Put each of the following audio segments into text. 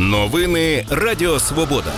Новини Радіо Свобода.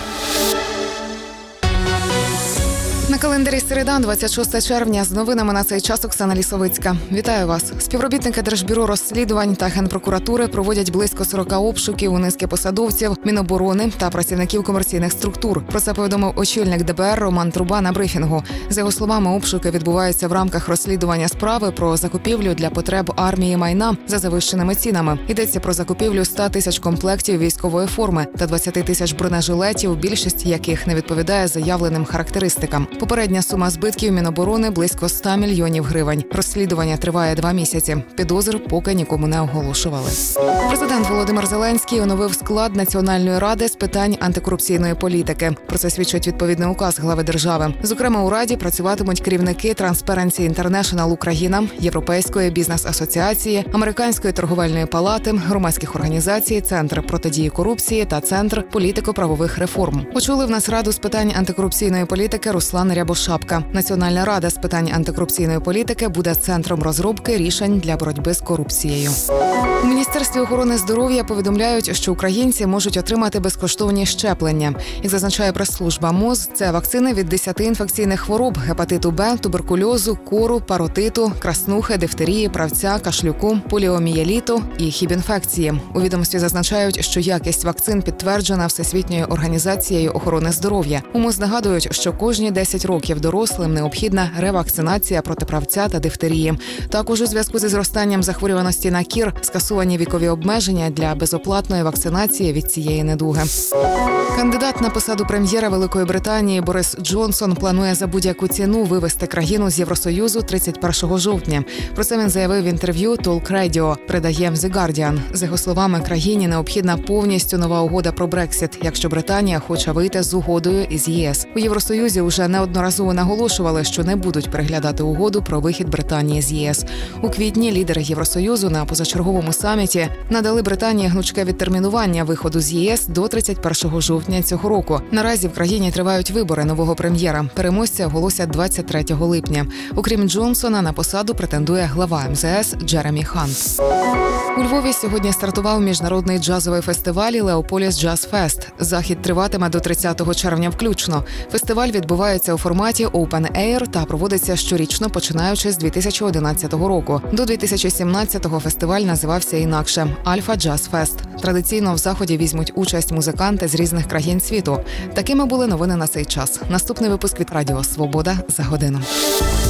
На календарі середа, 26 червня. З новинами на цей час Оксана Лісовицька. Вітаю вас. Співробітники Держбюро розслідувань та Генпрокуратури проводять близько 40 обшуків у низки посадовців, Міноборони та працівників комерційних структур. Про це повідомив очільник ДБР Роман Труба на брифінгу. За його словами, обшуки відбуваються в рамках розслідування справи про закупівлю для потреб армії майна за завищеними цінами. Йдеться про закупівлю 100 тисяч комплектів військової форми та 20 тисяч бронежилетів, більшість яких не відповідає заявленим характеристикам. Попередня сума збитків Міноборони – близько 100 мільйонів гривень. Розслідування триває 2 місяці. Підозр поки нікому не оголошували. Президент Володимир Зеленський оновив склад Національної ради з питань антикорупційної політики. Про це свідчить відповідний указ глави держави. Зокрема, у раді працюватимуть керівники Transparency International Україна, Європейської бізнес-асоціації, Американської торговельної палати, громадських організацій, Центр протидії корупції та Центр політико-правових реформ. Очолив Нацраду з питань антикорупційної політики Руслан Рябошапка. Національна рада з питань антикорупційної політики буде центром розробки рішень для боротьби з корупцією. У Міністерстві охорони здоров'я повідомляють, що українці можуть отримати безкоштовні щеплення. Як зазначає прес-служба МОЗ, це вакцини від 10 інфекційних хвороб – гепатиту Б, туберкульозу, кору, паротиту, краснухи, дифтерії, правця, кашлюку, поліомієліту і хібінфекції. У відомстві зазначають, що якість вакцин підтверджена Всесвітньою організацією охорони здоров'я. У МОЗ нагадують, що кожні 10 років дорослим необхідна ревакцинація проти правця та дифтерії. Також у зв'язку зі зростанням захворюваності на кір скасовані вікові обмеження для безоплатної вакцинації від цієї недуги. Кандидат на посаду прем'єра Великої Британії Борис Джонсон планує за будь-яку ціну вивести країну з Євросоюзу 31 жовтня. Про це він заявив в інтерв'ю Talk Radio, передає The Guardian. За його словами, країні необхідна повністю нова угода про Брексіт, якщо Британія хоче вийти з угодою із ЄС. У Євросоюзі вже неодноразово наголошували, що не будуть переглядати угоду про вихід Британії з ЄС. У квітні лідери Євросоюзу на позачерговому саміті надали Британії гнучке відтермінування виходу з єС до 31 жовтня цього року. Наразі в країні тривають вибори нового прем'єра. Переможця оголосять 23 липня. Окрім Джонсона, на посаду претендує глава МЗС Джеремі Хант. У Львові сьогодні стартував міжнародний джазовий фестиваль «Леополіс Джаз Фест». Захід триватиме до 30 червня включно. Фестиваль відбувається у форматі Open Air та проводиться щорічно, починаючи з 2011 року. До 2017-го фестиваль називався інакше – «Альфа Джаз Фест». Традиційно в заході візьмуть участь музиканти з різних країн світу. Такими були новини на цей час. Наступний випуск від Радіо Свобода за годину.